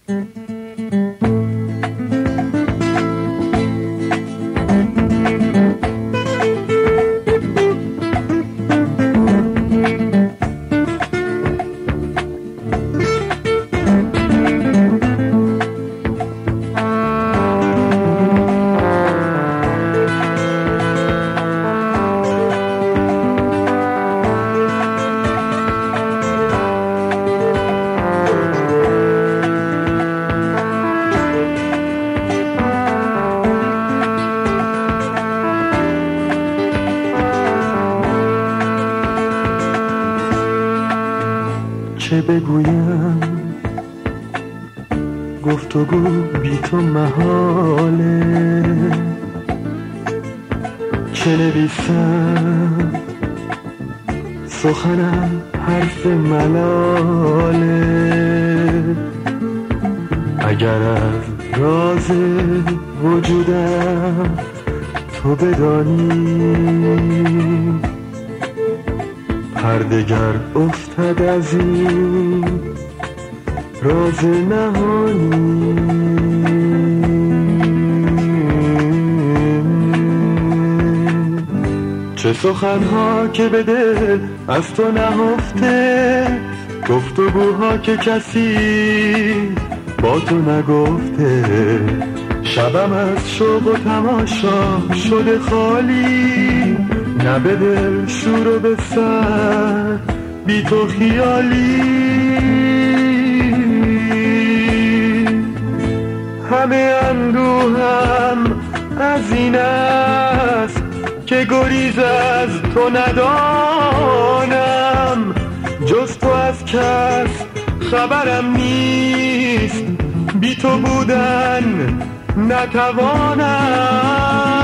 چه بگویم گفتگو بی تو محاله، چه نویسم سخنم حرف ملاله. اگر از راز وجودم تو بدانی، پردگر افتد از این راز نهانی. چه سخنها که به دل از تو نهفته، گفتگوها که کسی با تو نگفته. شبم از شوق و تماشا شده خالی، نه به دل شور و به سر بی تو خیالی. همه اندوهم از این است که گریز از تو ندانم، جز تو از کس خبرم نیست، بی تو بودن نتوانم.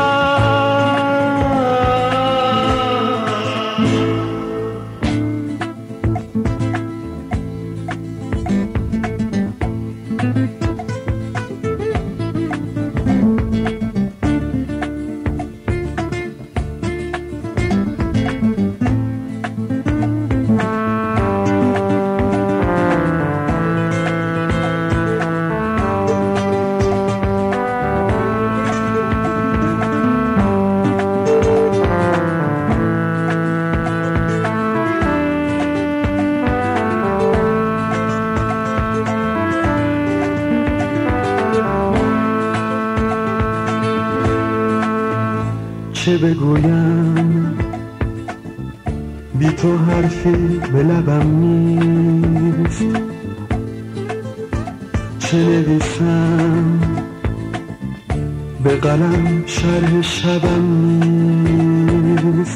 چه بگویم بی تو حرفی به لبم نیست، چه نویسم به قلم شرح شبم نیست.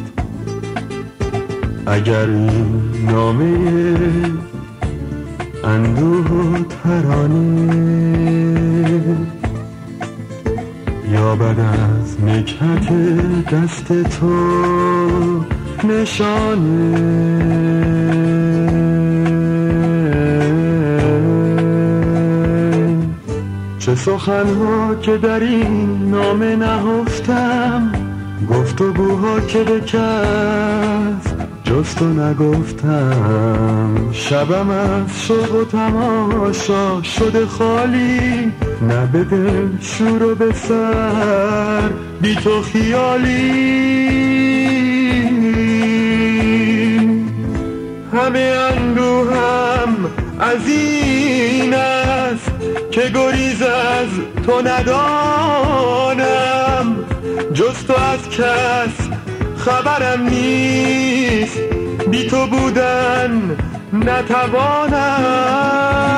اگر این نامه اندوه و ترانه، یابد از نکهت دست تو نشانه. چه سخنها که در این نامه نهفتم، گفتگوها که به کس جز تو نگفتم. شبم از شوق و تماشا شده خالی، نه به دل شور و به سر بی تو خیالی. همه اندوهم از این است که گریز از تو ندانم، جز تو از کس خبرم نیست، بی تو بودن نتوانم.